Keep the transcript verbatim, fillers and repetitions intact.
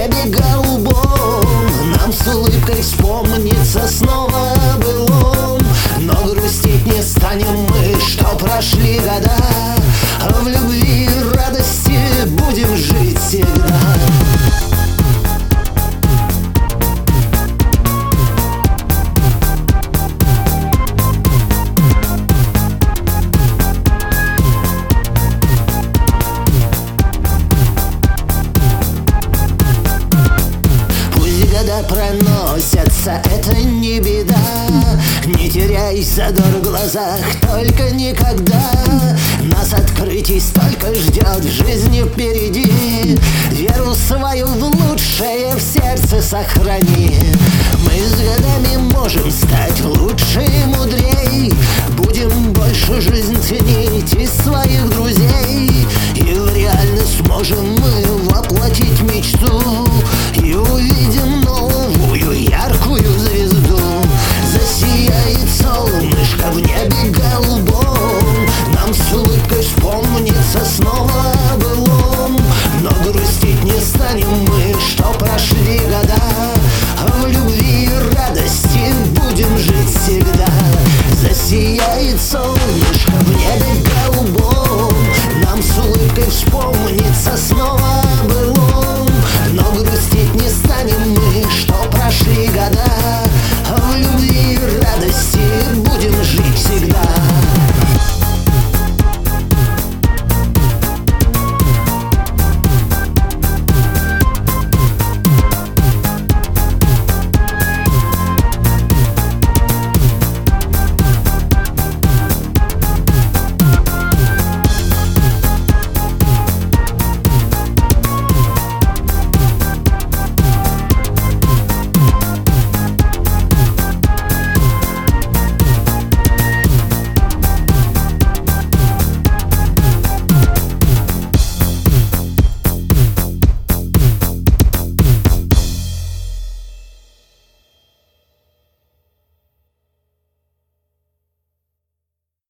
небе голубом нам с улыбкой вспомнится снова о былом. Но грустить не станем мы, что прошли года, а в любви и радости будем жить всегда. Года проносятся, это не беда. Не теряй задор в глазах, только никогда. Нас открытий столько ждет в жизни впереди. Веру свою в лучшее в сердце сохрани. Мы с годами можем стать лучше и мудрей. Будем больше жизнь ценить и своих друзей, и в реальность сможем